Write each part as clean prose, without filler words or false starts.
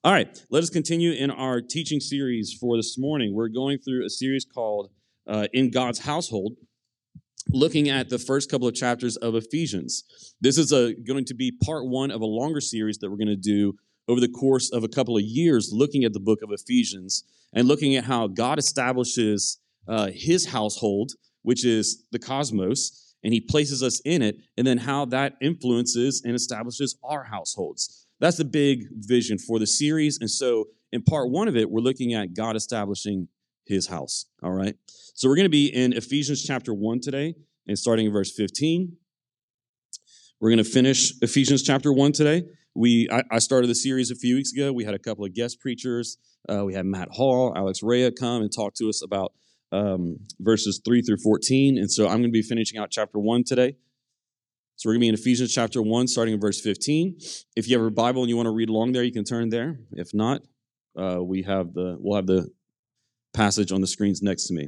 All right, let us continue in our teaching series for this morning. We're going through a series called In God's Household, looking at the first couple of chapters of Ephesians. This is going to be part one of a longer series that we're going to do over the course of a couple of years, looking at the book of Ephesians and looking at how God establishes his household, which is the cosmos, and he places us in it, and then how that influences and establishes our households. That's the big vision for the series. And so in part one of it, we're looking at God establishing his house. All right. So we're going to be in Ephesians chapter 1 today and starting in verse 15. We're going to finish Ephesians chapter 1 today. I started the series a few weeks ago. We had a couple of guest preachers. We had Matt Hall, Alex Rea come and talk to us about verses 3 through 14. And so I'm going to be finishing out chapter 1 today. So we're going to be in Ephesians chapter 1, starting in verse 15. If you have a Bible and you want to read along there, you can turn there. If not, we'll have the passage on the screens next to me.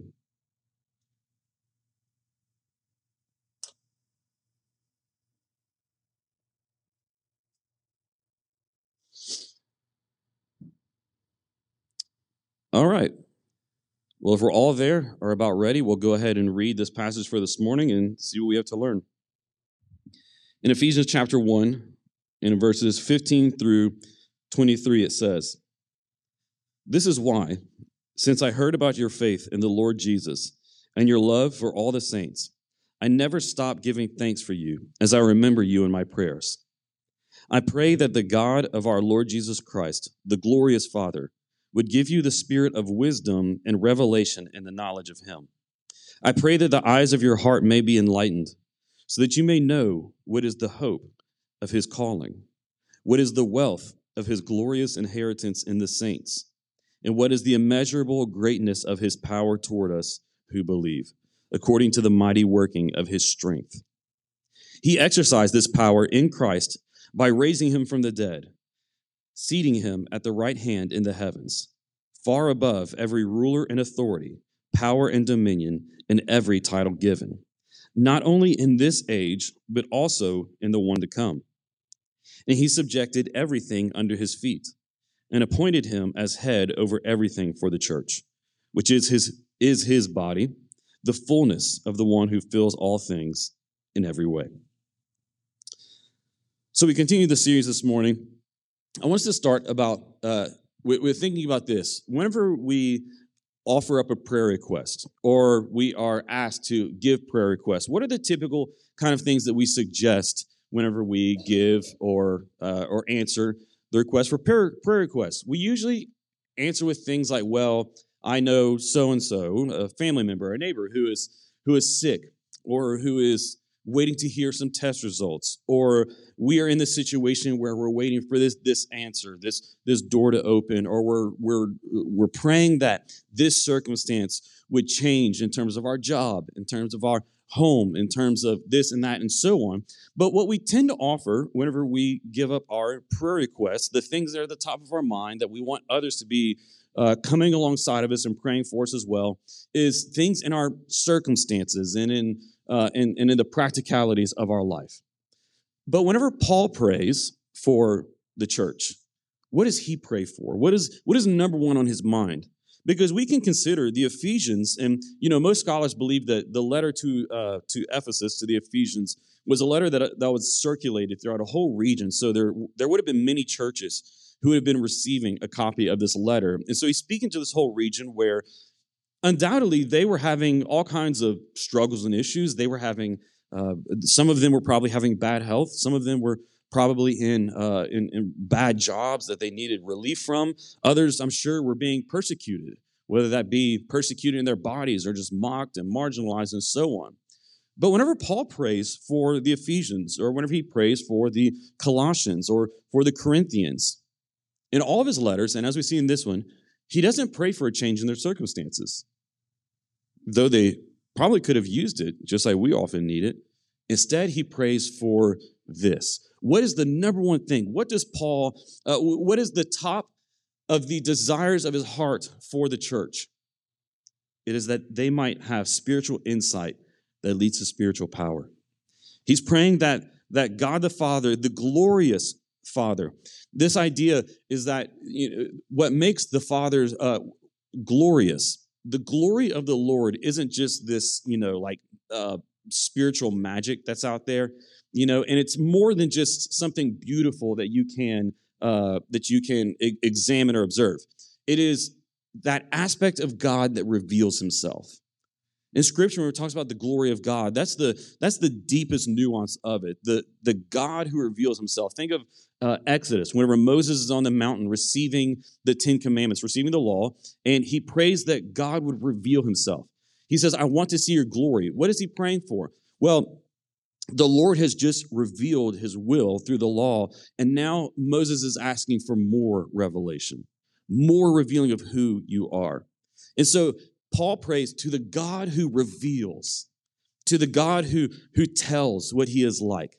All right. Well, if we're all there or about ready, we'll go ahead and read this passage for this morning and see what we have to learn. In Ephesians chapter 1, in verses 15 through 23, it says, "This is why, since I heard about your faith in the Lord Jesus and your love for all the saints, I never stop giving thanks for you as I remember you in my prayers. I pray that the God of our Lord Jesus Christ, the glorious Father, would give you the spirit of wisdom and revelation in the knowledge of him. I pray that the eyes of your heart may be enlightened, so that you may know what is the hope of his calling, what is the wealth of his glorious inheritance in the saints, and what is the immeasurable greatness of his power toward us who believe, according to the mighty working of his strength. He exercised this power in Christ by raising him from the dead, seating him at the right hand in the heavens, far above every ruler and authority, power and dominion, and every title given, not only in this age, but also in the one to come. And he subjected everything under his feet, and appointed him as head over everything for the church, which is his body, the fullness of the one who fills all things in every way." So we continue the series this morning. I want us to start about, we're thinking about this. Whenever we offer up a prayer request or we are asked to give prayer requests, what are the typical kind of things that we suggest whenever we give or answer the request for prayer requests? We usually answer with things like, well, I know so-and-so, a family member, a neighbor who is sick or who is waiting to hear some test results, or we are in this situation where we're waiting for this answer, this door to open, or we're praying that this circumstance would change in terms of our job, in terms of our home, in terms of this and that, and so on. But what we tend to offer whenever we give up our prayer requests, the things that are at the top of our mind that we want others to be coming alongside of us and praying for us as well, is things in our circumstances and in the practicalities of our life. But whenever Paul prays for the church, what does he pray for? What is number one on his mind? Because we can consider the Ephesians, and most scholars believe that the letter to Ephesus, to the Ephesians, was a letter that was circulated throughout a whole region. So there would have been many churches who would have been receiving a copy of this letter. And so he's speaking to this whole region where undoubtedly they were having all kinds of struggles and issues. They were having, some of them were probably having bad health. Some of them were probably in bad jobs that they needed relief from. Others, I'm sure, were being persecuted, whether that be persecuted in their bodies or just mocked and marginalized and so on. But whenever Paul prays for the Ephesians, or whenever he prays for the Colossians or for the Corinthians, in all of his letters, and as we see in this one, he doesn't pray for a change in their circumstances, though they probably could have used it, just like we often need it. Instead, he prays for this. What is the number one thing? What does Paul, what is the top of the desires of his heart for the church? It is that they might have spiritual insight that leads to spiritual power. He's praying that God the Father, the glorious Father. This idea is that what makes the Father glorious. The glory of the Lord isn't just this, spiritual magic that's out there, and it's more than just something beautiful that you can examine or observe. It is that aspect of God that reveals Himself. In Scripture, when it talks about the glory of God, that's the deepest nuance of it. The God who reveals Himself. Think of Exodus, whenever Moses is on the mountain receiving the Ten Commandments, receiving the law, and he prays that God would reveal Himself. He says, I want to see your glory. What is he praying for? Well, the Lord has just revealed His will through the law, and now Moses is asking for more revelation, more revealing of who you are. And so Paul prays to the God who reveals, to the God who tells what He is like.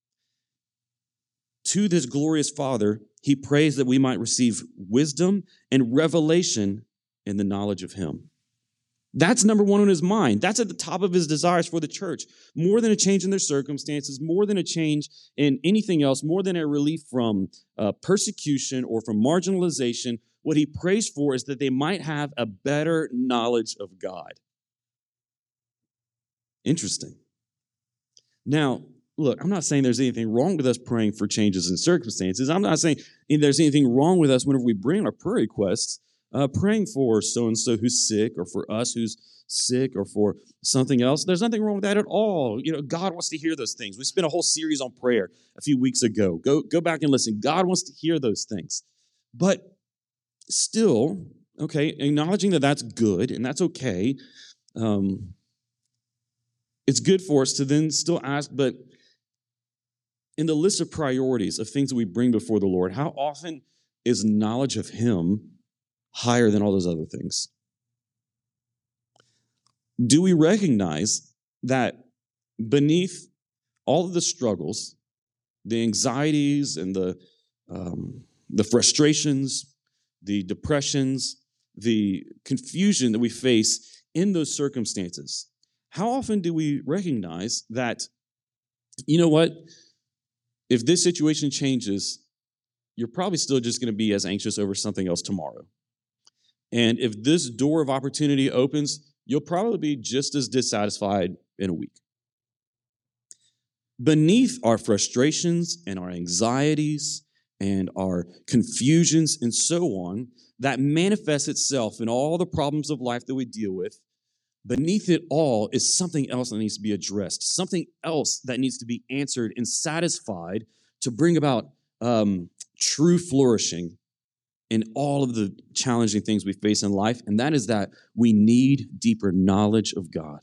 To this glorious Father, he prays that we might receive wisdom and revelation in the knowledge of Him. That's number one on his mind. That's at the top of his desires for the church. More than a change in their circumstances, more than a change in anything else, more than a relief from persecution or from marginalization, what he prays for is that they might have a better knowledge of God. Interesting. Now, look, I'm not saying there's anything wrong with us praying for changes in circumstances. I'm not saying there's anything wrong with us whenever we bring our prayer requests, praying for so-and-so who's sick, or for us who's sick, or for something else. There's nothing wrong with that at all. God wants to hear those things. We spent a whole series on prayer a few weeks ago. Go back and listen. God wants to hear those things. But still, okay, acknowledging that that's good and that's okay, it's good for us to then still ask, but in the list of priorities of things that we bring before the Lord, how often is knowledge of Him higher than all those other things? Do we recognize that beneath all of the struggles, the anxieties and the frustrations, the depressions, the confusion that we face in those circumstances, how often do we recognize that, you know what, if this situation changes, you're probably still just going to be as anxious over something else tomorrow. And if this door of opportunity opens, you'll probably be just as dissatisfied in a week. Beneath our frustrations and our anxieties and our confusions and so on, that manifests itself in all the problems of life that we deal with, beneath it all is something else that needs to be addressed, something else that needs to be answered and satisfied to bring about true flourishing in all of the challenging things we face in life, and that is that we need deeper knowledge of God.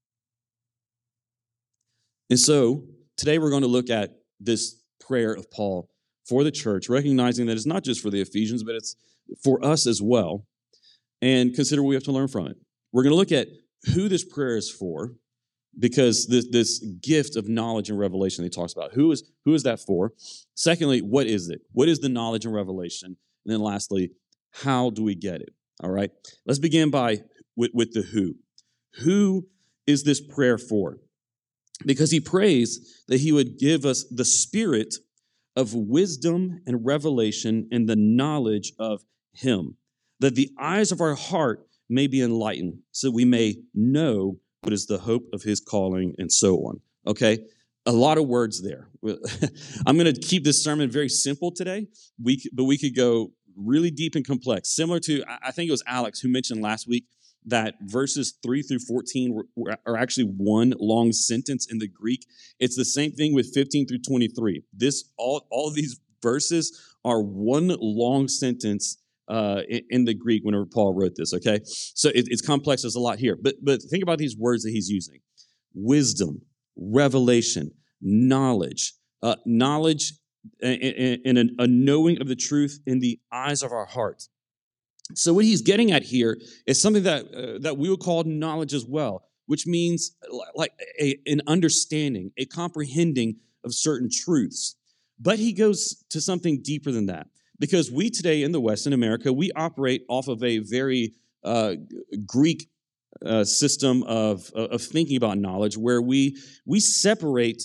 And so today we're going to look at this prayer of Paul for the church, recognizing that it's not just for the Ephesians, but it's for us as well, and consider what we have to learn from it. We're going to look at who this prayer is for, because this gift of knowledge and revelation that he talks about, who is that for? Secondly, what is it? What is the knowledge and revelation? And then lastly, how do we get it? All right, let's begin with the who. Who is this prayer for? Because he prays that he would give us the spirit of wisdom and revelation and the knowledge of him, that the eyes of our heart may be enlightened, so we may know what is the hope of his calling, and so on. Okay? A lot of words there. I'm going to keep this sermon very simple today, but we could go really deep and complex. Similar to, I think it was Alex who mentioned last week that verses 3 through 14 are actually one long sentence in the Greek. It's the same thing with 15 through 23. All of these verses are one long sentence in the Greek whenever Paul wrote this, okay? So it's complex. There's a lot here. But think about these words that he's using. Wisdom, revelation, knowledge, knowledge and a knowing of the truth in the eyes of our heart. So what he's getting at here is something that we would call knowledge as well, which means like an understanding, a comprehending of certain truths. But he goes to something deeper than that. Because we today in the West, in America, we operate off of a very Greek system of thinking about knowledge, where we separate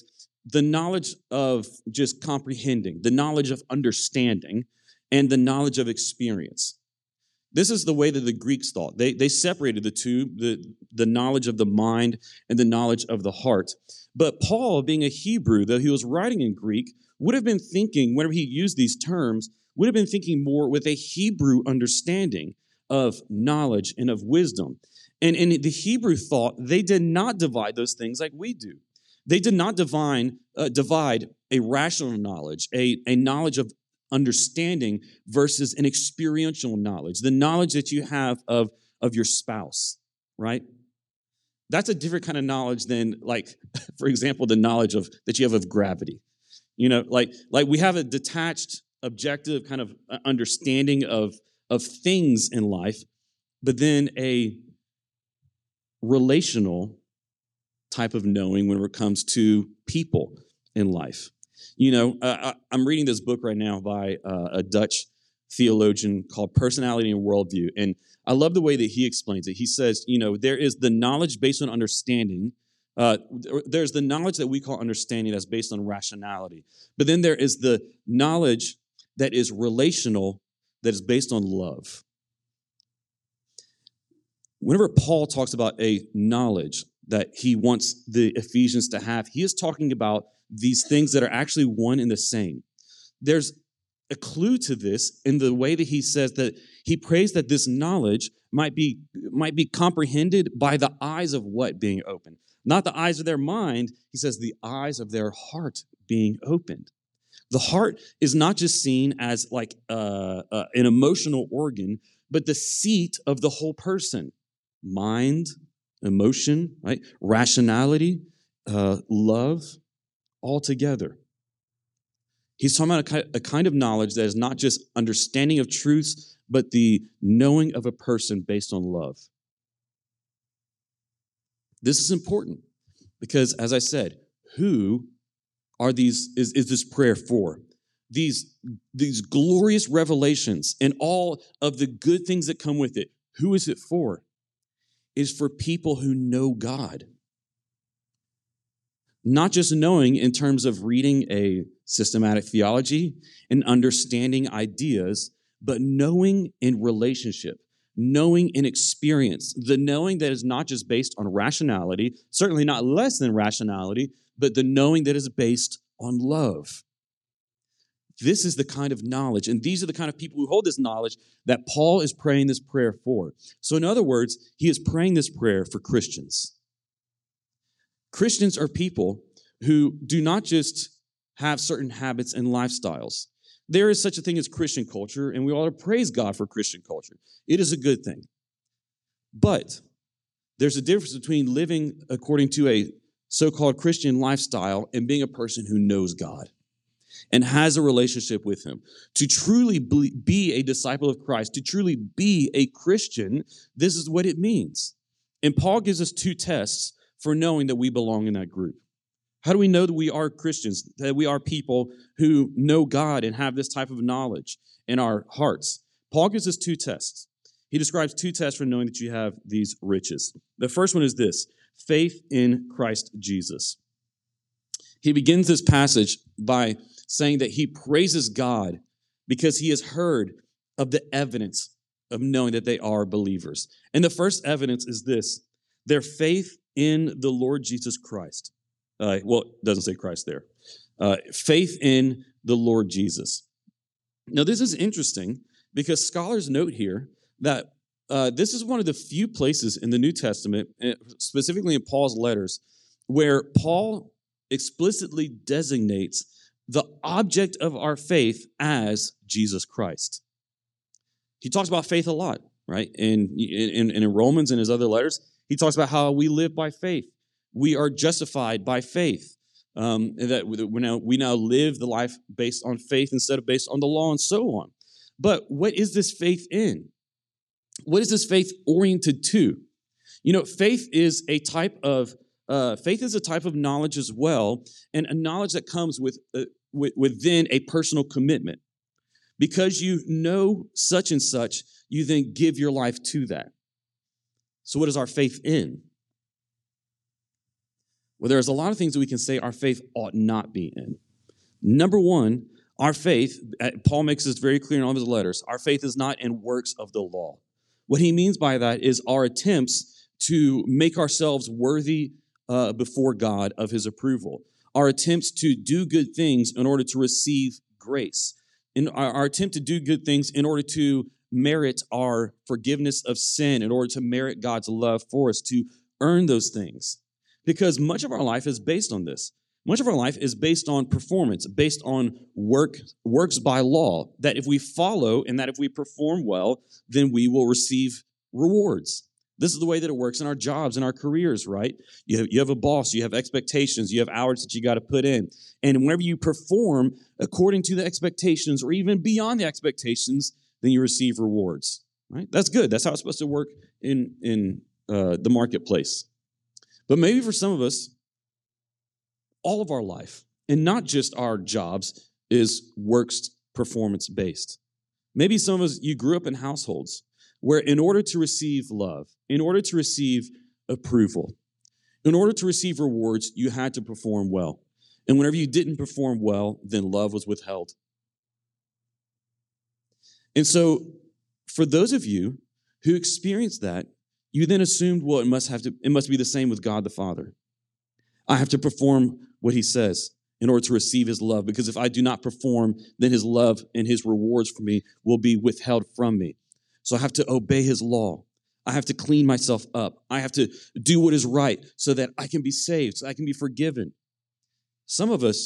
the knowledge of just comprehending, the knowledge of understanding, and the knowledge of experience. This is the way that the Greeks thought. They separated the two, the knowledge of the mind and the knowledge of the heart. But Paul, being a Hebrew, though he was writing in Greek, would have been thinking, whenever he used these terms, would have been thinking more with a Hebrew understanding of knowledge and of wisdom. And in the Hebrew thought, they did not divide those things like we do. They did not divide a rational knowledge, a knowledge of understanding versus an experiential knowledge, the knowledge that you have of your spouse, right? That's a different kind of knowledge than, like, for example, the knowledge that you have of gravity. You know, like we have a detached, objective kind of understanding of things in life, but then a relational type of knowing when it comes to people in life. You know, I'm reading this book right now by a Dutch theologian called Personality and Worldview, and I love the way that he explains it. He says, you know, there is the knowledge based on understanding. There's the knowledge that we call understanding that's based on rationality, but then there is the knowledge that is relational, that is based on love. Whenever Paul talks about a knowledge that he wants the Ephesians to have, he is talking about these things that are actually one and the same. There's a clue to this in the way that he says that he prays that this knowledge might be comprehended by the eyes of what being opened? Not the eyes of their mind. He says the eyes of their heart being opened. The heart is not just seen as like an emotional organ, but the seat of the whole person. Mind, emotion, right? Rationality, love, all together. He's talking about a kind of knowledge that is not just understanding of truths, but the knowing of a person based on love. This is important because, as I said, who are these? Is this prayer for? These glorious revelations and all of the good things that come with it. Who is it for? Is for people who know God. Not just knowing in terms of reading a systematic theology and understanding ideas, but knowing in relationship, knowing in experience, the knowing that is not just based on rationality, certainly not less than rationality, but the knowing that is based on love. This is the kind of knowledge, and these are the kind of people who hold this knowledge that Paul is praying this prayer for. So in other words, he is praying this prayer for Christians. Christians are people who do not just have certain habits and lifestyles. There is such a thing as Christian culture, and we ought to praise God for Christian culture. It is a good thing. But there's a difference between living according to a so-called Christian lifestyle and being a person who knows God and has a relationship with him. To truly be a disciple of Christ, to truly be a Christian, this is what it means. And Paul gives us two tests for knowing that we belong in that group. How do we know that we are Christians, that we are people who know God and have this type of knowledge in our hearts? Paul gives us two tests. He describes two tests for knowing that you have these riches. The first one is this: faith in Christ Jesus. He begins this passage by saying that he praises God because he has heard of the evidence of knowing that they are believers. And the first evidence is this: their faith in the Lord Jesus Christ. Well, it doesn't say Christ there. Faith in the Lord Jesus. Now, this is interesting because scholars note here that this is one of the few places in the New Testament, specifically in Paul's letters, where Paul explicitly designates the object of our faith as Jesus Christ. He talks about faith a lot, right? And in Romans and his other letters, he talks about how we live by faith. We are justified by faith. And that we now live the life based on faith instead of based on the law and so on. But what is this faith in? What is this faith oriented to? You know, faith is a type of knowledge as well, and a knowledge that comes within a personal commitment. Because you know such and such, you then give your life to that. So what is our faith in? Well, there's a lot of things that we can say our faith ought not be in. Number one, our faith, Paul makes this very clear in all of his letters, our faith is not in works of the law. What he means by that is our attempts to make ourselves worthy before God of his approval. Our attempts to do good things in order to receive grace. In our attempt to do good things in order to merit our forgiveness of sin, in order to merit God's love for us, to earn those things. Because much of our life is based on this. Much of our life is based on performance, based on works by law, that if we follow and that if we perform well, then we will receive rewards. This is the way that it works in our jobs and our careers, right? You have a boss, you have expectations, you have hours that you got to put in. And whenever you perform according to the expectations or even beyond the expectations, then you receive rewards, right? That's good. That's how it's supposed to work in the marketplace. But maybe for some of us, all of our life, and not just our jobs, is works performance-based. Maybe some of us, you grew up in households where in order to receive love, in order to receive approval, in order to receive rewards, you had to perform well. And whenever you didn't perform well, then love was withheld. And so for those of you who experienced that, you then assumed, well, it must be the same with God the Father. I have to perform what he says in order to receive his love, because if I do not perform, then his love and his rewards for me will be withheld from me. So I have to obey his law. I have to clean myself up. I have to do what is right so that I can be saved, so I can be forgiven. Some of us,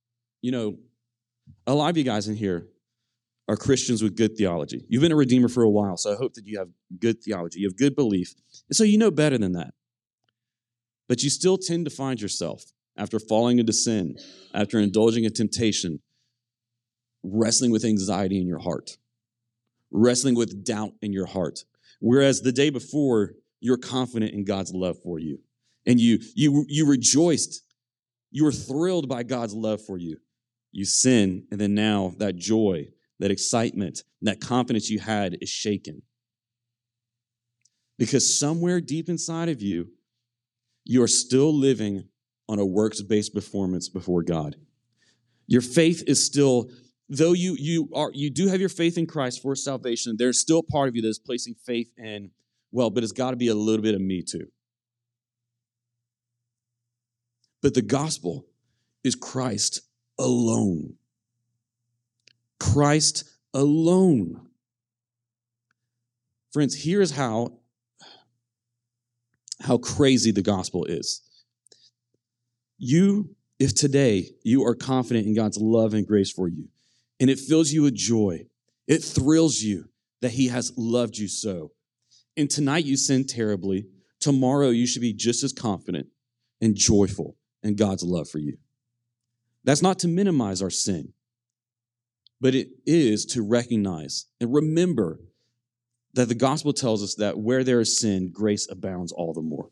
a lot of you guys in here are Christians with good theology. You've been a Redeemer for a while, so I hope that you have good theology. You have good belief. And so you know better than that. But you still tend to find yourself, after falling into sin, after indulging in temptation, wrestling with anxiety in your heart, wrestling with doubt in your heart. Whereas the day before, you're confident in God's love for you. And you rejoiced. You were thrilled by God's love for you. You sin, and then now that joy, that excitement, that confidence you had is shaken. Because somewhere deep inside of you, you are still living on a works-based performance before God. Your faith is still, though you do have your faith in Christ for salvation, there's still part of you that is placing faith in, but it's got to be a little bit of me too. But the gospel is Christ alone. Christ alone. Friends, here's how crazy the gospel is. If today you are confident in God's love and grace for you, and it fills you with joy, it thrills you that he has loved you so. And tonight you sin terribly, tomorrow you should be just as confident and joyful in God's love for you. That's not to minimize our sin, but it is to recognize and remember that the gospel tells us that where there is sin, grace abounds all the more.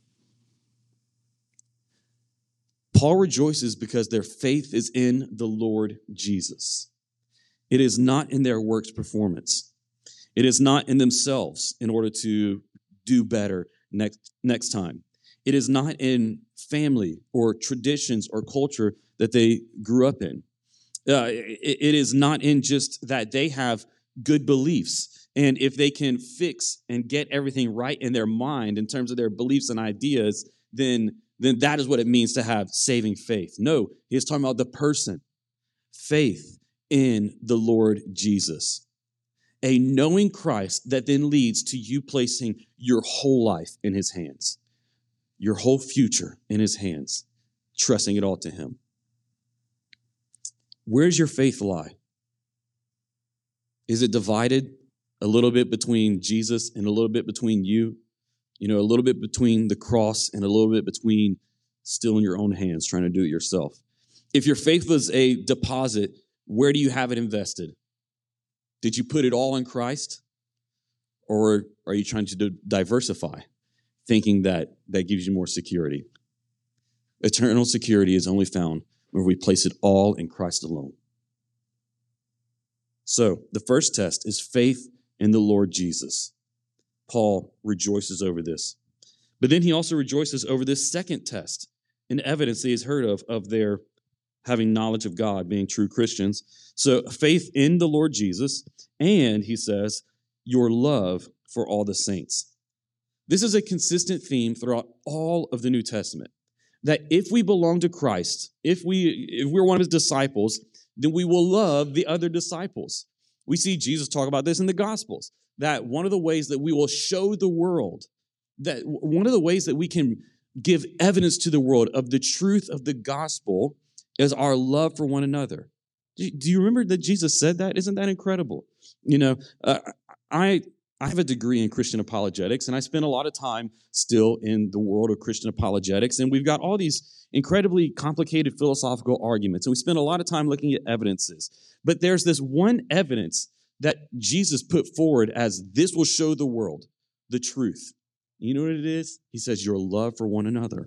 Paul rejoices because their faith is in the Lord Jesus. It is not in their works performance. It is not in themselves in order to do better next time. It is not in family or traditions or culture that they grew up in. It is not in just that they have good beliefs. And if they can fix and get everything right in their mind in terms of their beliefs and ideas, then that is what it means to have saving faith. No, he's talking about the person. Faith in the Lord Jesus. A knowing Christ that then leads to you placing your whole life in his hands. Your whole future in his hands. Trusting it all to him. Where's your faith lie? Is it divided a little bit between Jesus and a little bit between you? A little bit between the cross and a little bit between still in your own hands trying to do it yourself. If your faith was a deposit, where do you have it invested? Did you put it all in Christ? Or are you trying to diversify, thinking that gives you more security? Eternal security is only found when we place it all in Christ alone. So, the first test is faith in the Lord Jesus. Paul rejoices over this. But then he also rejoices over this second test. an evidence that he's heard of their having knowledge of God, being true Christians. So faith in the Lord Jesus, and he says, your love for all the saints. This is a consistent theme throughout all of the New Testament, that if we belong to Christ, if we're one of his disciples, then we will love the other disciples. We see Jesus talk about this in the Gospels, that one of the ways that we will show the world, that one of the ways that we can give evidence to the world of the truth of the gospel is our love for one another. Do you remember that Jesus said that? Isn't that incredible? I have a degree in Christian apologetics, and I spend a lot of time still in the world of Christian apologetics, and we've got all these incredibly complicated philosophical arguments, and we spend a lot of time looking at evidences. But there's this one evidence that Jesus put forward as this will show the world the truth. You know what it is? He says, your love for one another.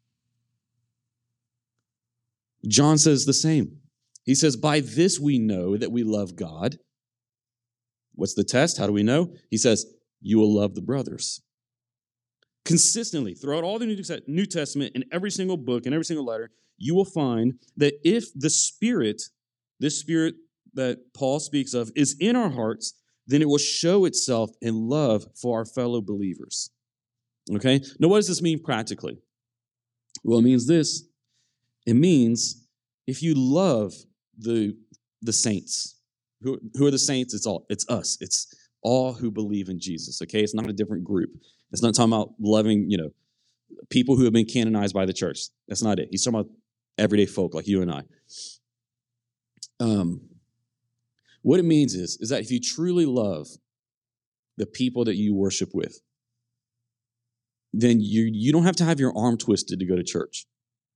John says the same. He says, by this we know that we love God. What's the test? How do we know? He says, you will love the brothers. Consistently, throughout all the New Testament, in every single book, in every single letter, you will find that if the Spirit, this Spirit that Paul speaks of, is in our hearts, then it will show itself in love for our fellow believers. Okay? Now, what does this mean practically? Well, it means this. It means if you love the saints, who are the saints? It's us. It's all who believe in Jesus. Okay? It's not a different group. It's not talking about loving, people who have been canonized by the church. That's not it. He's talking about everyday folk like you and I. What it means is that if you truly love the people that you worship with, then you don't have to have your arm twisted to go to church.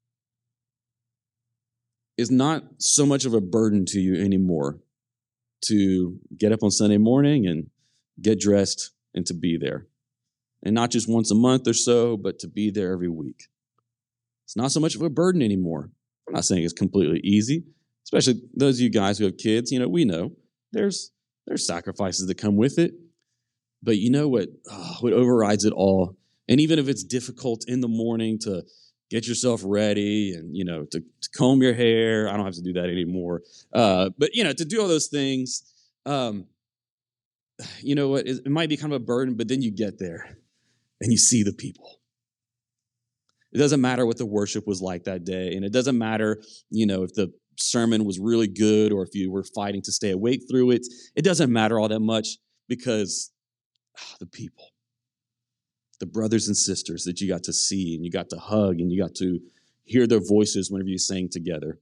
It's not so much of a burden to you anymore to get up on Sunday morning and get dressed and to be there. And not just once a month or so, but to be there every week. It's not so much of a burden anymore. I'm not saying it's completely easy, especially those of you guys who have kids. We know there's sacrifices that come with it. But you know what overrides it all? And even if it's difficult in the morning to get yourself ready and, to comb your hair, I don't have to do that anymore. But, to do all those things, you know what? It might be kind of a burden, but then you get there and you see the people. It doesn't matter what the worship was like that day. And it doesn't matter, if the sermon was really good or if you were fighting to stay awake through it. It doesn't matter all that much because the people. The brothers and sisters that you got to see and you got to hug and you got to hear their voices whenever you sang together.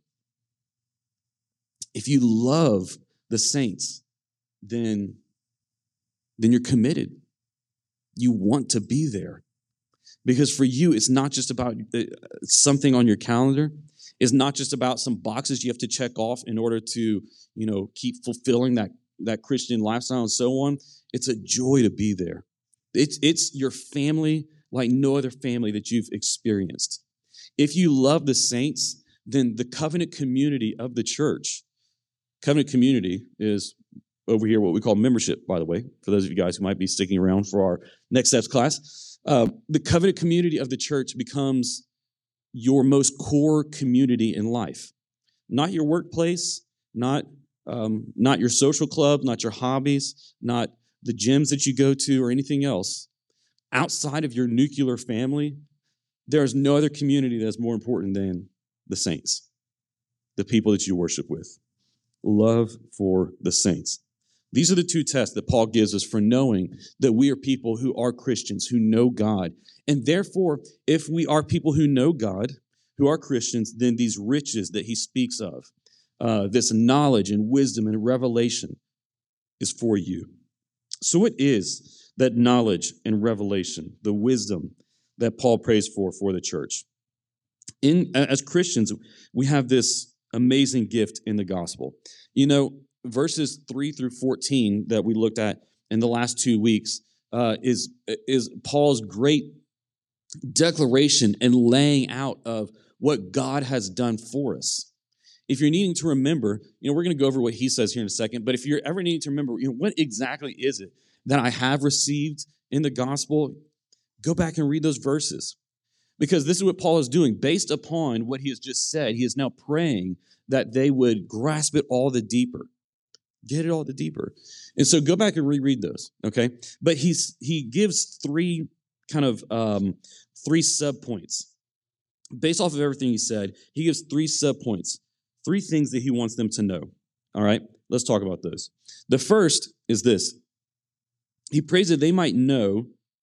If you love the saints, then you're committed. You want to be there. Because for you, it's not just about something on your calendar. It's not just about some boxes you have to check off in order to, keep fulfilling that Christian lifestyle and so on. It's a joy to be there. It's your family like no other family that you've experienced. If you love the saints, then the covenant community of the church, covenant community is over here what we call membership, by the way, for those of you guys who might be sticking around for our Next Steps class. The covenant community of the church becomes your most core community in life. Not your workplace, not your social club, not your hobbies, not the gyms that you go to or anything else. Outside of your nuclear family, there is no other community that's more important than the saints, the people that you worship with. Love for the saints. These are the two tests that Paul gives us for knowing that we are people who are Christians, who know God. And therefore, if we are people who know God, who are Christians, then these riches that he speaks of, this knowledge and wisdom and revelation is for you. So it is that knowledge and revelation, the wisdom that Paul prays for the church. As Christians, we have this amazing gift in the gospel. Verses 3 through 14 that we looked at in the last 2 weeks is Paul's great declaration and laying out of what God has done for us. If you're needing to remember, we're going to go over what he says here in a second, but if you're ever needing to remember, what exactly is it that I have received in the gospel, go back and read those verses. Because this is what Paul is doing. Based upon what he has just said, he is now praying that they would grasp it all the deeper. Get it all the deeper. And so go back and reread those, okay? But he gives three subpoints. Based off of everything he said, he gives three subpoints, three things that he wants them to know. All right? Let's talk about those. The first is this. He prays that they might know,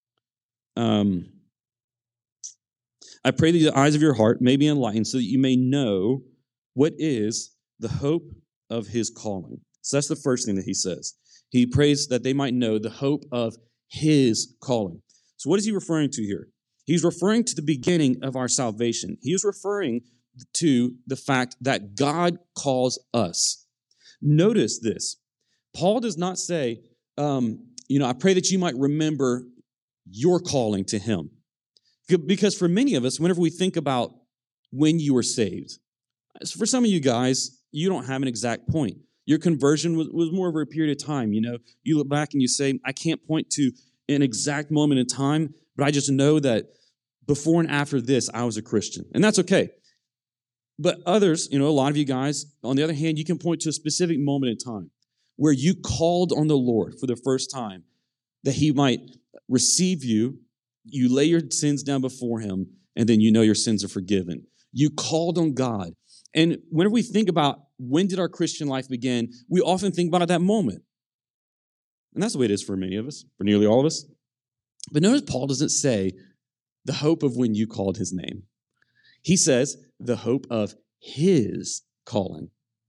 I pray that the eyes of your heart may be enlightened so that you may know what is the hope of his calling. So that's the first thing that he says. He prays that they might know the hope of his calling. So what is he referring to here? He's referring to the beginning of our salvation. He is referring to the fact that God calls us. Notice this. Paul does not say, I pray that you might remember your calling to him. Because for many of us, whenever we think about when you were saved, for some of you guys, you don't have an exact point. Your conversion was more over a period of time. You look back and you say, I can't point to an exact moment in time, but I just know that before and after this, I was a Christian. And that's okay. But others, a lot of you guys, on the other hand, you can point to a specific moment in time where you called on the Lord for the first time that he might receive you. You lay your sins down before him, and then your sins are forgiven. You called on God. And whenever we think about when did our Christian life begin, we often think about that moment. And that's the way it is for many of us, for nearly all of us. But notice Paul doesn't say the hope of when you called his name. He says the hope of his calling.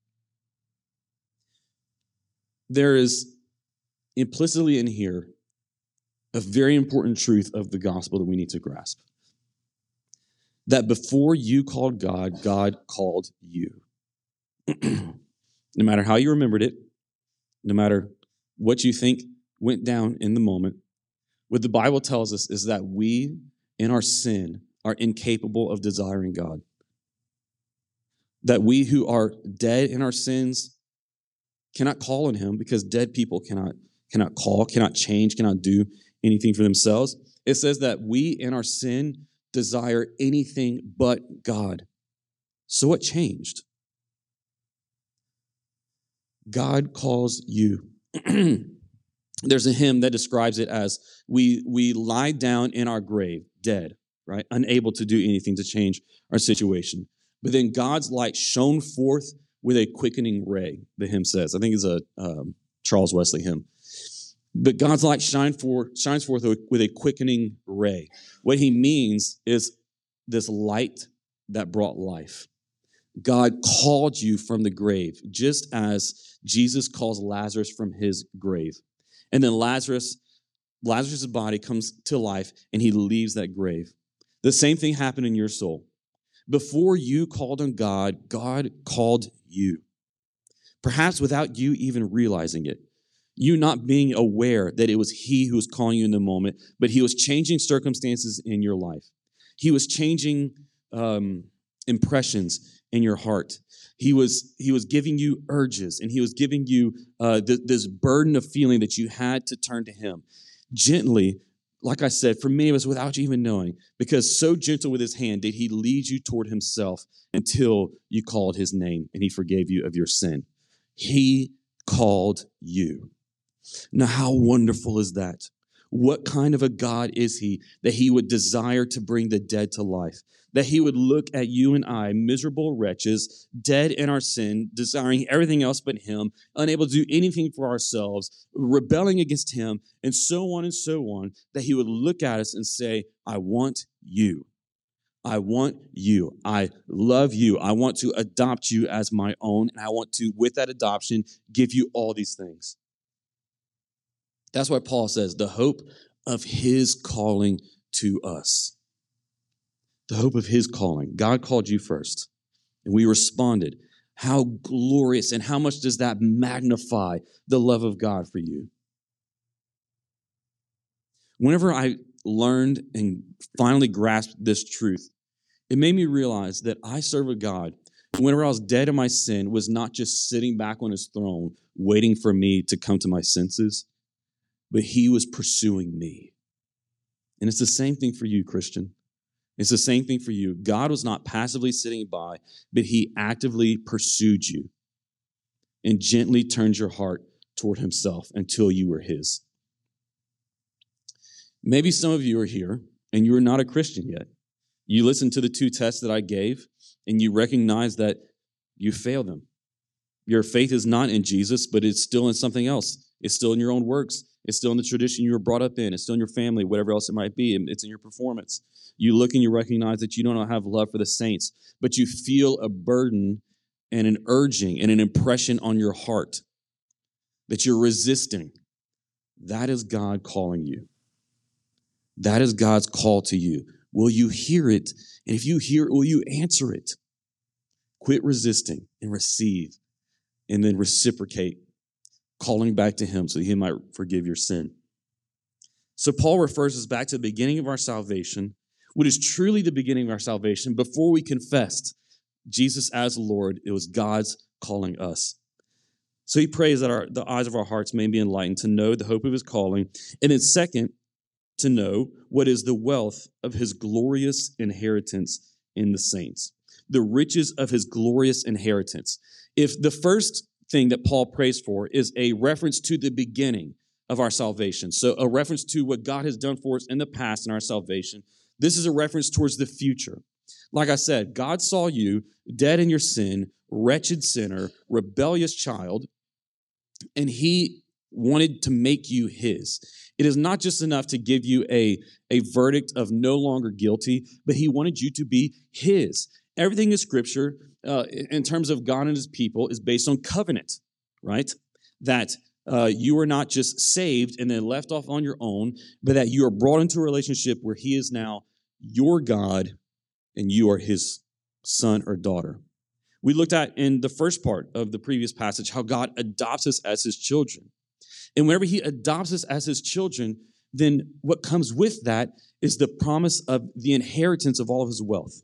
There is implicitly in here a very important truth of the gospel that we need to grasp. That before you called God, God called you. No matter how you remembered it, no matter what you think went down in the moment, what the Bible tells us is that we, in our sin, are incapable of desiring God. That we who are dead in our sins cannot call on him because dead people cannot call, cannot change, cannot do anything for themselves. It says that we in our sin desire anything but God. So what changed? God calls you. There's a hymn that describes it as we lie down in our grave, dead, right? Unable to do anything to change our situation. But then God's light shone forth with a quickening ray, the hymn says. I think it's a Charles Wesley hymn. But God's light shines forth with a quickening ray. What he means is this light that brought life. God called you from the grave, just as Jesus calls Lazarus from his grave. And then Lazarus' body comes to life, and he leaves that grave. The same thing happened in your soul. Before you called on God, God called you. Perhaps without you even realizing it. You not being aware that it was he who was calling you in the moment, but he was changing circumstances in your life. He was changing impressions in your heart. He was giving you urges, and he was giving you this burden of feeling that you had to turn to him. Gently, like I said, for many of us without you even knowing, because so gentle with his hand did he lead you toward himself until you called his name and he forgave you of your sin. He called you. Now, how wonderful is that? What kind of a God is he that he would desire to bring the dead to life? That he would look at you and I, miserable wretches, dead in our sin, desiring everything else but him, unable to do anything for ourselves, rebelling against him, and so on, that he would look at us and say, I want you. I want you. I love you. I want to adopt you as my own, and I want to, with that adoption, give you all these things. That's why Paul says the hope of his calling to us. The hope of his calling. God called you first, and we responded. How glorious and how much does that magnify the love of God for you? Whenever I learned and finally grasped this truth, it made me realize that I serve a God who, whenever I was dead in my sin, was not just sitting back on his throne waiting for me to come to my senses, but he was pursuing me. And it's the same thing for you, Christian. It's the same thing for you. God was not passively sitting by, but he actively pursued you and gently turned your heart toward himself until you were his. Maybe some of you are here and you are not a Christian yet. You listened to the 2 tests that I gave and you recognize that you failed them. Your faith is not in Jesus, but it's still in something else. It's still in your own works. It's still in the tradition you were brought up in. It's still in your family, whatever else it might be. It's in your performance. You look and you recognize that you don't have love for the saints, but you feel a burden and an urging and an impression on your heart that you're resisting. That is God calling you. That is God's call to you. Will you hear it? And if you hear it, will you answer it? Quit resisting and receive, and then reciprocate, calling back to him so that he might forgive your sin. So Paul refers us back to the beginning of our salvation, what is truly the beginning of our salvation. Before we confessed Jesus as Lord, it was God's calling us. So he prays that the eyes of our hearts may be enlightened to know the hope of his calling. And then second, to know what is the wealth of his glorious inheritance in the saints. The riches of his glorious inheritance. If the first thing that Paul prays for is a reference to the beginning of our salvation, so a reference to what God has done for us in the past in our salvation, this is a reference towards the future. Like I said, God saw you dead in your sin, wretched sinner, rebellious child, and he wanted to make you his. It is not just enough to give you a verdict of no longer guilty, but he wanted you to be his. Everything in Scripture, in terms of God and his people, is based on covenant, right? That you are not just saved and then left off on your own, but that you are brought into a relationship where he is now your God and you are his son or daughter. We looked at in the first part of the previous passage how God adopts us as his children. And whenever he adopts us as his children, then what comes with that is the promise of the inheritance of all of his wealth.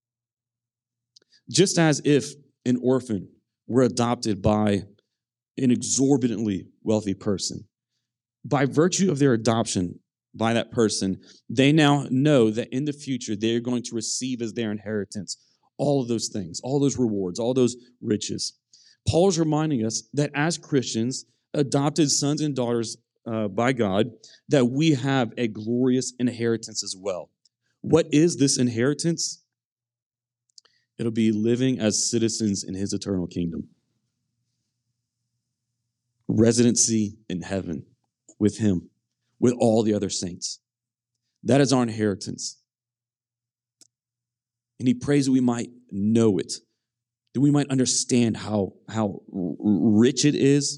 Just as if an orphan were adopted by an exorbitantly wealthy person, by virtue of their adoption by that person, they now know that in the future they're going to receive as their inheritance all of those things, all those rewards, all those riches. Paul is reminding us that as Christians, adopted sons and daughters by God, that we have a glorious inheritance as well. What is this inheritance? It'll be living as citizens in his eternal kingdom. Residency in heaven with him, with all the other saints. That is our inheritance. And he prays that we might know it, that we might understand how rich it is,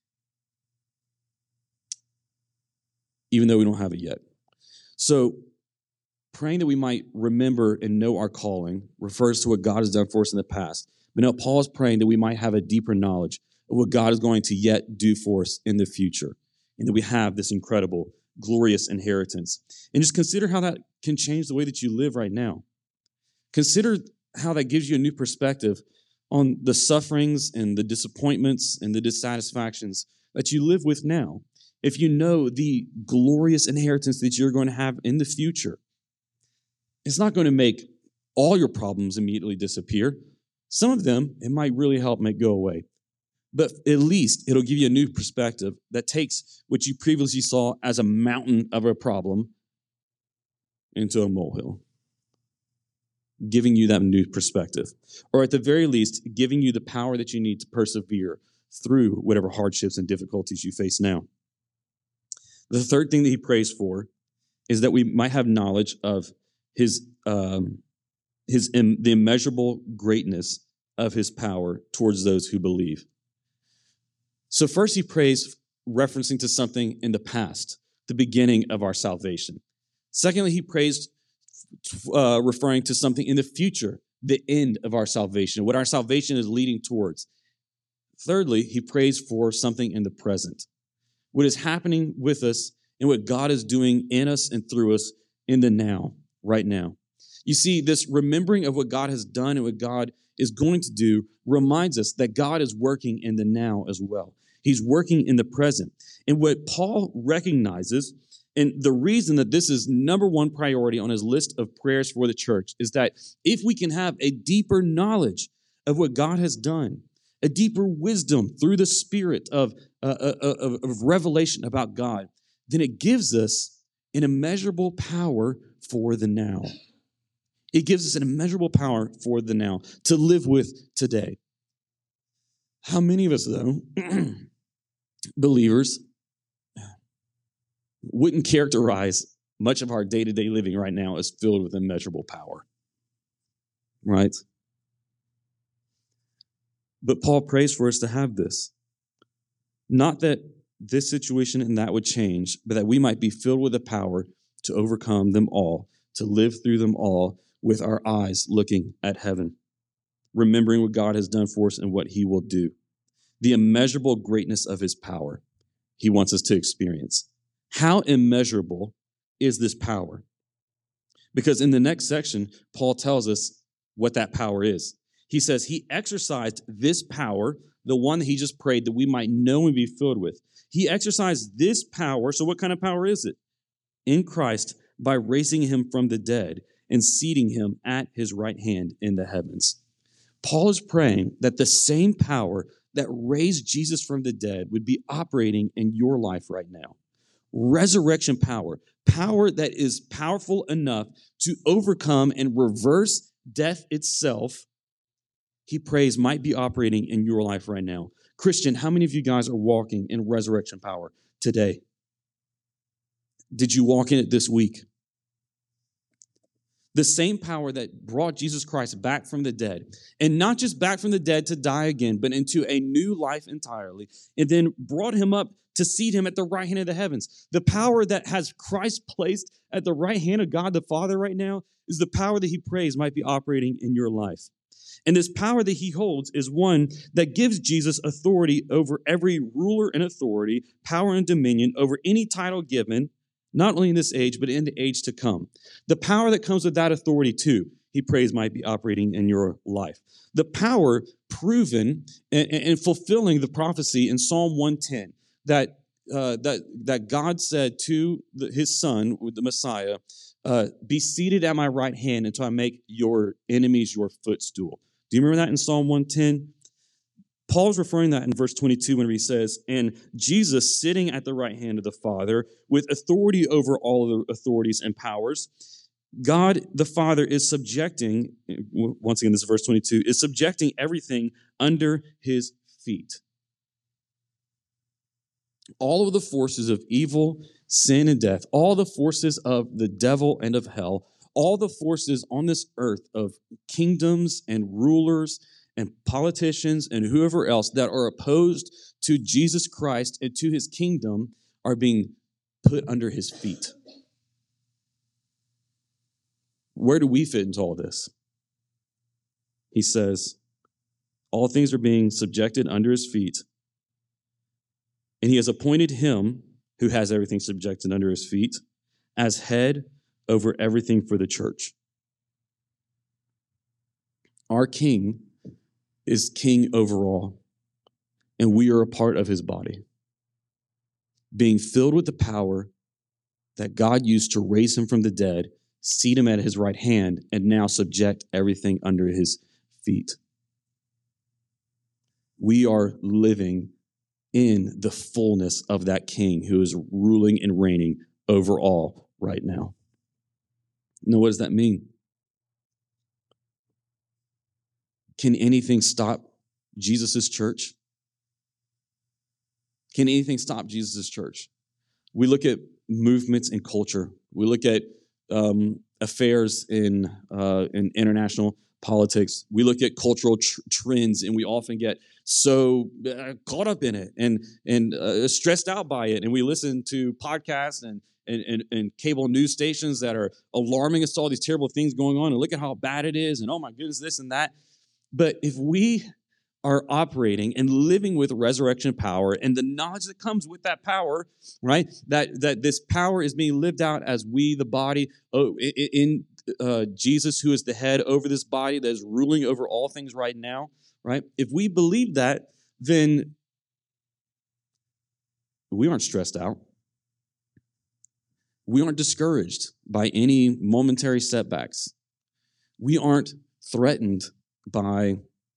even though we don't have it yet. So, praying that we might remember and know our calling refers to what God has done for us in the past. But now Paul is praying that we might have a deeper knowledge of what God is going to yet do for us in the future, and that we have this incredible, glorious inheritance. And just consider how that can change the way that you live right now. Consider how that gives you a new perspective on the sufferings and the disappointments and the dissatisfactions that you live with now. If you know the glorious inheritance that you're going to have in the future, it's not going to make all your problems immediately disappear. Some of them, it might really help make go away. But at least it'll give you a new perspective that takes what you previously saw as a mountain of a problem into a molehill, giving you that new perspective. Or at the very least, giving you the power that you need to persevere through whatever hardships and difficulties you face now. The third thing that he prays for is that we might have knowledge of the immeasurable greatness of his power towards those who believe. So first he prays referencing to something in the past, the beginning of our salvation. Secondly, he prays referring to something in the future, the end of our salvation, what our salvation is leading towards. Thirdly, he prays for something in the present, what is happening with us and what God is doing in us and through us in the now, right now. You see, this remembering of what God has done and what God is going to do reminds us that God is working in the now as well. He's working in the present. And what Paul recognizes, and the reason that this is number one priority on his list of prayers for the church, is that if we can have a deeper knowledge of what God has done, a deeper wisdom through the spirit of revelation about God, then it gives us an immeasurable power for the now. It gives us an immeasurable power for the now to live with today. How many of us, though, believers, wouldn't characterize much of our day-to-day living right now as filled with immeasurable power? Right? But Paul prays for us to have this. Not that this situation and that would change, but that we might be filled with the power to overcome them all, to live through them all with our eyes looking at heaven, remembering what God has done for us and what he will do. The immeasurable greatness of his power he wants us to experience. How immeasurable is this power? Because in the next section, Paul tells us what that power is. He says he exercised this power, the one that he just prayed that we might know and be filled with. He exercised this power. So what kind of power is it? In Christ, by raising him from the dead and seating him at his right hand in the heavens. Paul is praying that the same power that raised Jesus from the dead would be operating in your life right now. Resurrection power, power that is powerful enough to overcome and reverse death itself, he prays might be operating in your life right now. Christian, how many of you guys are walking in resurrection power today? Did you walk in it this week? The same power that brought Jesus Christ back from the dead, and not just back from the dead to die again, but into a new life entirely, and then brought him up to seat him at the right hand of the heavens. The power that has Christ placed at the right hand of God the Father right now is the power that he prays might be operating in your life. And this power that he holds is one that gives Jesus authority over every ruler and authority, power and dominion over any title given, not only in this age, but in the age to come. The power that comes with that authority, too, he prays might be operating in your life. The power proven and fulfilling the prophecy in Psalm 110 that God said to his son, the Messiah, be seated at my right hand until I make your enemies your footstool. Do you remember that in Psalm 110? Paul's referring to that in verse 22 when he says, and Jesus sitting at the right hand of the Father with authority over all of the authorities and powers. God the Father is subjecting, once again, this is verse 22, is subjecting everything under his feet. All of the forces of evil, sin, and death, all the forces of the devil and of hell, all the forces on this earth of kingdoms and rulers and politicians and whoever else that are opposed to Jesus Christ and to his kingdom are being put under his feet. Where do we fit into all this? He says, all things are being subjected under his feet, and he has appointed him who has everything subjected under his feet as head over everything for the church. Our King is king over all, and we are a part of his body, being filled with the power that God used to raise him from the dead, seat him at his right hand, and now subject everything under his feet. We are living in the fullness of that king who is ruling and reigning over all right now. Now, what does that mean? Can anything stop Jesus' church? Can anything stop Jesus' church? We look at movements in culture. We look at affairs in international politics. We look at cultural trends, and we often get so caught up in it and stressed out by it. And we listen to podcasts and cable news stations that are alarming us to all these terrible things going on. And look at how bad it is. And oh my goodness, this and that. But if we are operating and living with resurrection power and the knowledge that comes with that power, right? That this power is being lived out as we, the body, in Jesus, who is the head over this body that is ruling over all things right now, right? If we believe that, then we aren't stressed out. We aren't discouraged by any momentary setbacks. We aren't threatened by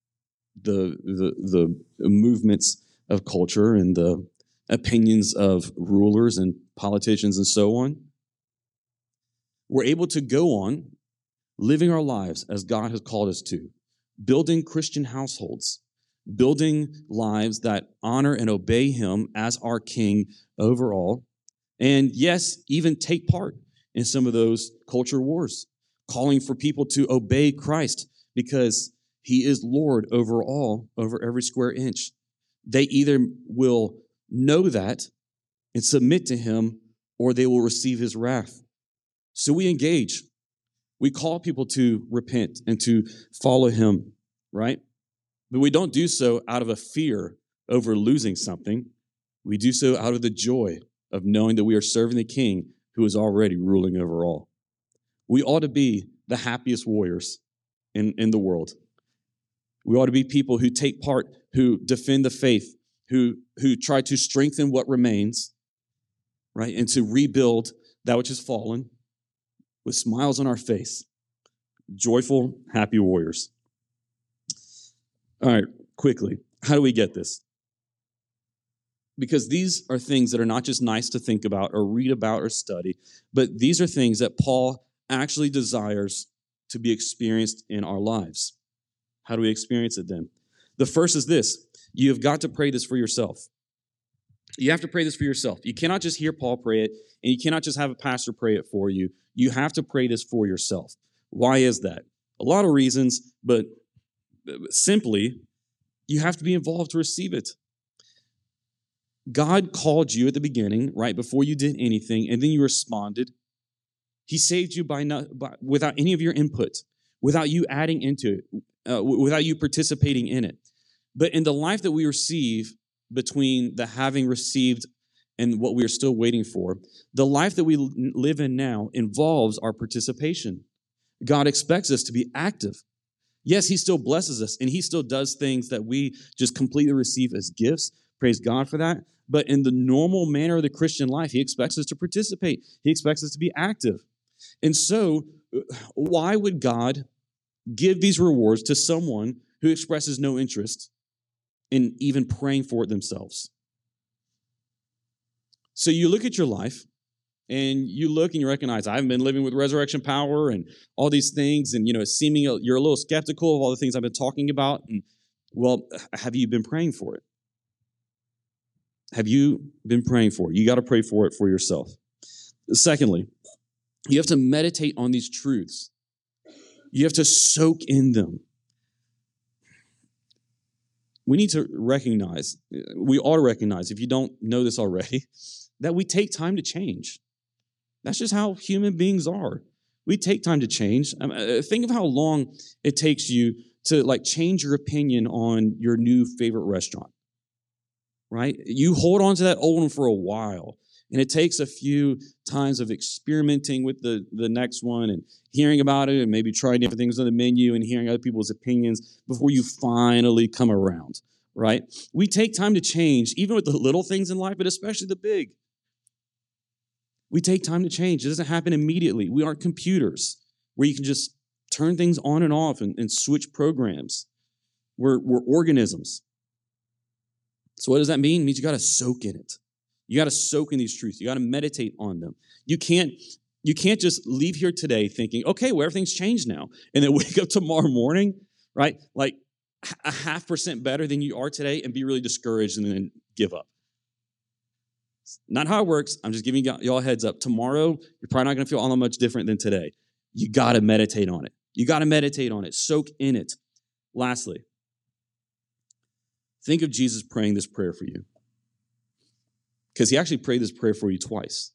the movements of culture and the opinions of rulers and politicians and so on. We're able to go on living our lives as God has called us to, building Christian households, building lives that honor and obey Him as our King overall, and yes, even take part in some of those culture wars, calling for people to obey Christ because He is Lord over all, over every square inch. They either will know that and submit to Him, or they will receive His wrath. So we engage. We call people to repent and to follow Him, right? But we don't do so out of a fear over losing something. We do so out of the joy of knowing that we are serving the King who is already ruling over all. We ought to be the happiest warriors in the world. We ought to be people who take part, who defend the faith, who try to strengthen what remains, right? And to rebuild that which has fallen with smiles on our face. Joyful, happy warriors. All right, quickly, how do we get this? Because these are things that are not just nice to think about or read about or study, but these are things that Paul actually desires to be experienced in our lives. How do we experience it then? The first is this. You have got to pray this for yourself. You have to pray this for yourself. You cannot just hear Paul pray it, and you cannot just have a pastor pray it for you. You have to pray this for yourself. Why is that? A lot of reasons, but simply, you have to be involved to receive it. God called you at the beginning, right before you did anything, and then you responded. He saved you without any of your input, without you adding into it, without you participating in it. But in the life that we receive between the having received and what we are still waiting for, the life that we live in now involves our participation. God expects us to be active. Yes, He still blesses us, and He still does things that we just completely receive as gifts. Praise God for that. But in the normal manner of the Christian life, He expects us to participate. He expects us to be active. And so, why would God give these rewards to someone who expresses no interest in even praying for it themselves? So you look at your life, and you look and you recognize, I haven't been living with resurrection power and all these things, and it's seeming you're a little skeptical of all the things I've been talking about. And, well, have you been praying for it? Have you been praying for it? You got to pray for it for yourself. Secondly, you have to meditate on these truths. You have to soak in them. We need to recognize, we ought to recognize, if you don't know this already, that we take time to change. That's just how human beings are. We take time to change. Think of how long it takes you to change your opinion on your new favorite restaurant, right? You hold on to that old one for a while, and it takes a few times of experimenting with the next one and hearing about it and maybe trying different things on the menu and hearing other people's opinions before you finally come around, right? We take time to change, even with the little things in life, but especially the big. We take time to change. It doesn't happen immediately. We aren't computers where you can just turn things on and off and switch programs. We're organisms. So what does that mean? It means you got to soak in it. You got to soak in these truths. You got to meditate on them. You can't just leave here today thinking, okay, well, everything's changed now, and then wake up tomorrow morning, right? Like a 0.5% better than you are today and be really discouraged and then give up. Not how it works. I'm just giving y'all a heads up. Tomorrow, you're probably not going to feel all that much different than today. You got to meditate on it. You got to meditate on it. Soak in it. Lastly, think of Jesus praying this prayer for you. Because He actually prayed this prayer for you twice.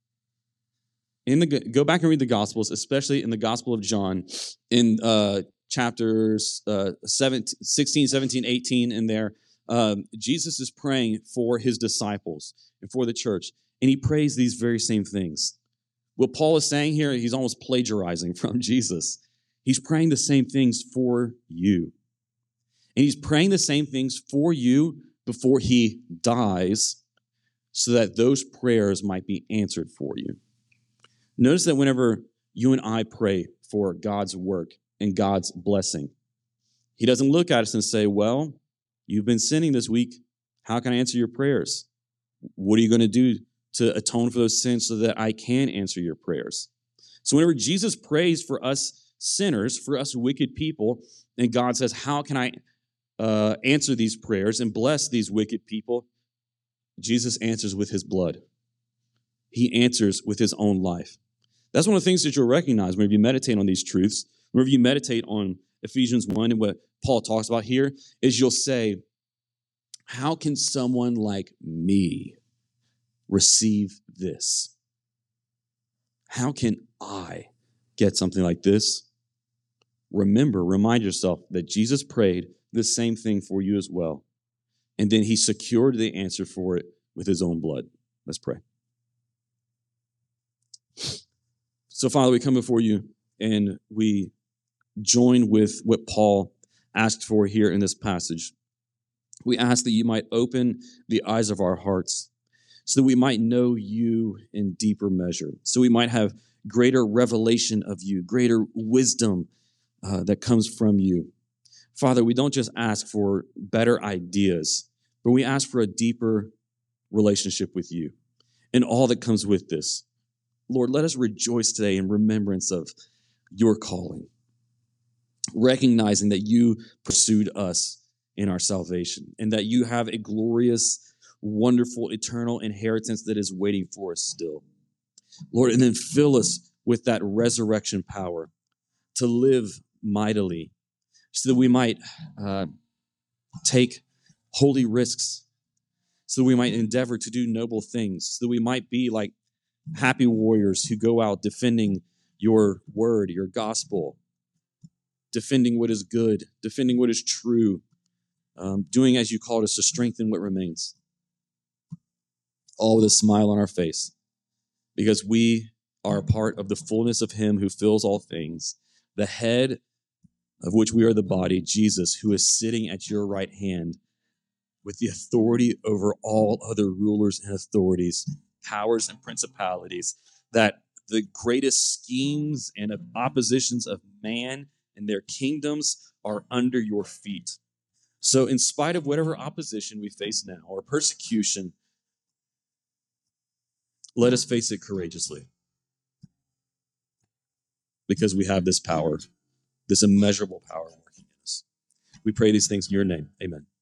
Go back and read the Gospels, especially in the Gospel of John, in chapters 16, 17, 18 in there. Jesus is praying for His disciples and for the church, and He prays these very same things. What Paul is saying here, he's almost plagiarizing from Jesus. He's praying the same things for you. And He's praying the same things for you before He dies, so that those prayers might be answered for you. Notice that whenever you and I pray for God's work and God's blessing, he doesn't look at us and say, well, you've been sinning this week. How can I answer your prayers? What are you going to do to atone for those sins so that I can answer your prayers? So whenever Jesus prays for us sinners, for us wicked people, and God says, how can I answer these prayers and bless these wicked people? Jesus answers with his blood. He answers with his own life. That's one of the things that you'll recognize whenever you meditate on these truths. Whenever you meditate on Ephesians 1 and what Paul talks about here, is you'll say, how can someone like me receive this? How can I get something like this? Remind yourself that Jesus prayed the same thing for you as well. And then he secured the answer for it with his own blood. Let's pray. So, Father, we come before you and we join with what Paul asked for here in this passage. We ask that you might open the eyes of our hearts so that we might know you in deeper measure, so we might have greater revelation of you, greater wisdom that comes from you. Father, we don't just ask for better ideas, but we ask for a deeper relationship with you and all that comes with this. Lord, let us rejoice today in remembrance of your calling, recognizing that you pursued us in our salvation and that you have a glorious, wonderful, eternal inheritance that is waiting for us still. Lord, and then fill us with that resurrection power to live mightily so that we might take holy risks, so that we might endeavor to do noble things, so that we might be like happy warriors who go out defending your word, your gospel, defending what is good, defending what is true, doing as you called us to strengthen what remains. All with a smile on our face, because we are a part of the fullness of him who fills all things, the head of which we are the body, Jesus, who is sitting at your right hand with the authority over all other rulers and authorities, powers and principalities, that the greatest schemes and oppositions of man and their kingdoms are under your feet. So in spite of whatever opposition we face now or persecution, let us face it courageously, because we have this power, this immeasurable power working in us. We pray these things in your name. Amen.